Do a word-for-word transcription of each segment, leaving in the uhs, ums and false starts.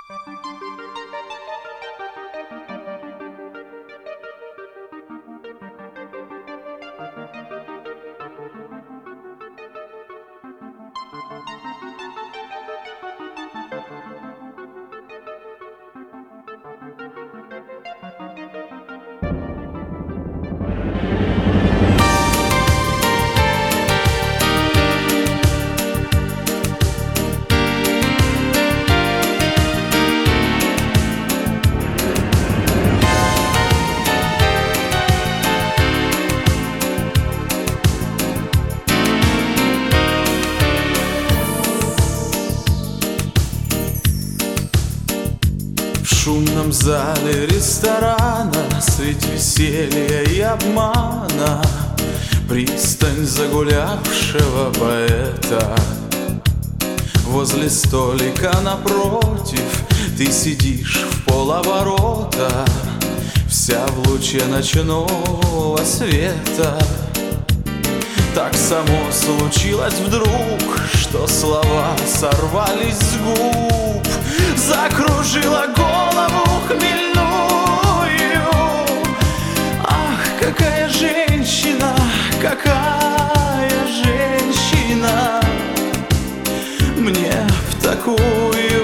В шумном зале ресторана средь веселья и обмана пристань загулявшего поэта. Возле столика напротив ты сидишь в полоборота, вся в луче ночного света. Так само случилось вдруг, что слова сорвались с губ, закружила голову хмельную. Ах, какая женщина, какая женщина, мне в такую.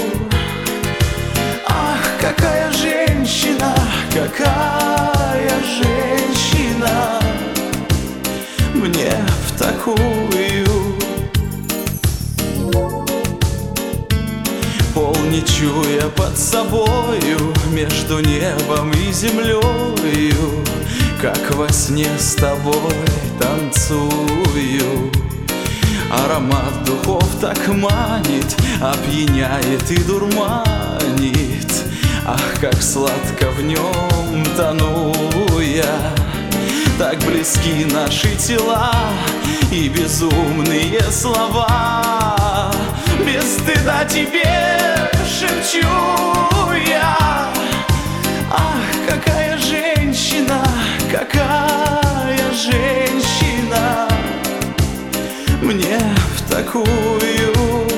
Ах, какая женщина, какая женщина, мне в такую. Пол не чуя под собою, между небом и землею, как во сне с тобой танцую. Аромат духов так манит, опьяняет и дурманит. Ах, как сладко в нем тону я. Так близки наши тела и безумные слова. Без стыда тебе шепчу я. Ах, какая женщина, какая женщина, мне в такую.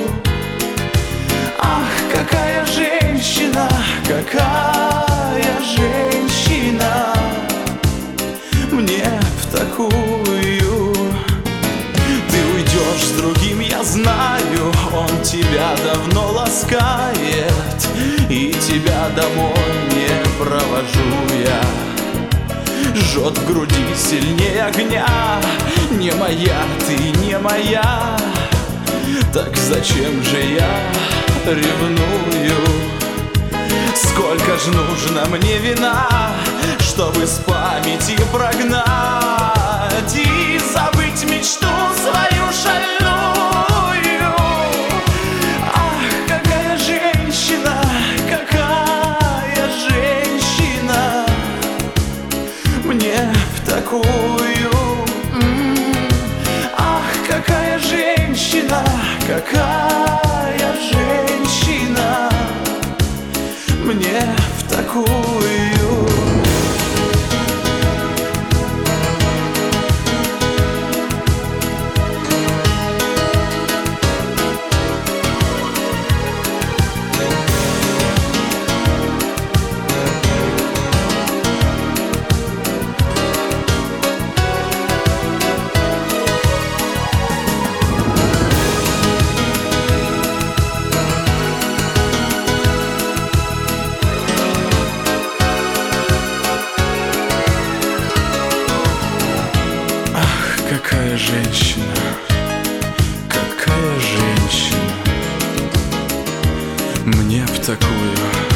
Ах, какая женщина, какая женщина, мне в такую. Ты уйдешь с другим, я знаю, он тебя давно ласкает, и тебя домой не провожу я. Жжет в груди сильнее огня, не моя ты, не моя. Так зачем же я ревную? Сколько ж нужно мне вина, чтобы с памяти прогнать и забыть мечту свою шальную. Ах, какая женщина, какая женщина, мне в такую. Ах, какая женщина, какая женщина, мне в такую. Какая женщина, какая женщина, мне в такую.